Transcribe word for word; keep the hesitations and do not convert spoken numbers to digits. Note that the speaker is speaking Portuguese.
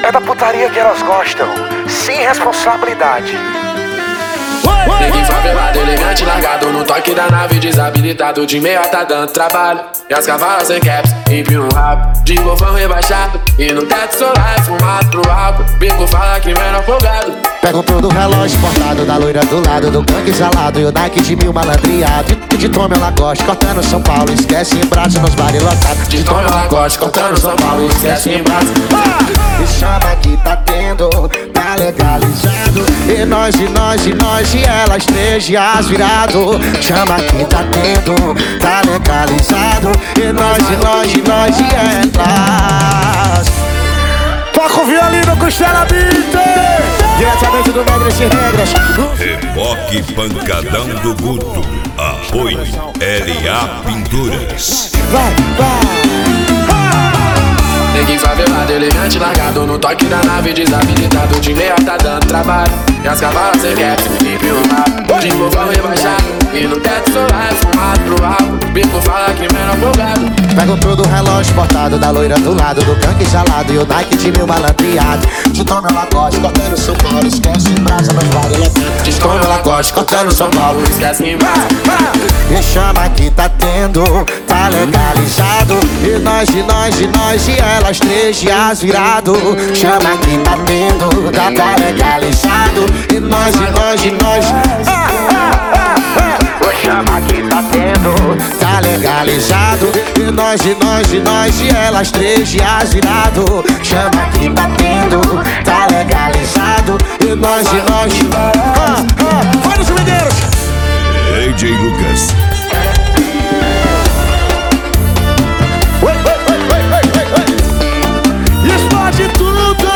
É da putaria que elas gostam, sem responsabilidade. Neguinho favelado, elegante, largado no toque da nave, desabilitado, de meia tá dando trabalho. E as cavalas sem caps, empina um rabo, de golfão rebaixado, e no teto solar é fumado pro alto. Bico fala que menor folgado. Pega o todo relógio portado da loira do lado do gangue exalado, e o Nike de mil malandreado. De tome ela gosta, cortando São Paulo, esquece em braço nos bares lotados. De tome ela gosta, cortando São Paulo, esquece em braço. Me chama que tá tendo, tá legalizado. E nós, e nós, e nós, e elas três dias virado. Chama que tá tendo, tá legalizado. E nós, e nós, e nós, e elas. Toca o violino, Costela Beat, diretamente do Negras Sem Regras. Reboque Pancadão do Guto. Apoio L A Pinturas. Vai, vai. Neguinho favelado, elegante, largado no toque da nave, desabilitado, de meia tá dando trabalho. E as cavalas sem caps, empina um rabo, de golfão rebaixado, e no teto solar é fumado pro alto. Bico fala que menor folgado. Pega todo o relógio portado da loira do lado do gangue gelado, e o Nike de mil malandreado. De tome ela gosta, cortando São Paulo, esquece em brasa nos bares lotados. De tome ela gosta, cortando São Paulo, esquece em brasa. Me chama que tá tendo, tá legalizado. E nós, e nós, e nós, e elas três dias virado. Chama que tá tendo, tá, tá legalizado. E nós, e nós, e nós, ah, ah, ah, ah. Chama que tá tendo, tá legalizado. E nós, e nós, e nós, e elas três dias virado. Chama que tá tendo, tá legalizado. E nós, e nós, ah, ah. Vai nos Mineiros! D J Lucas. Explode tudo!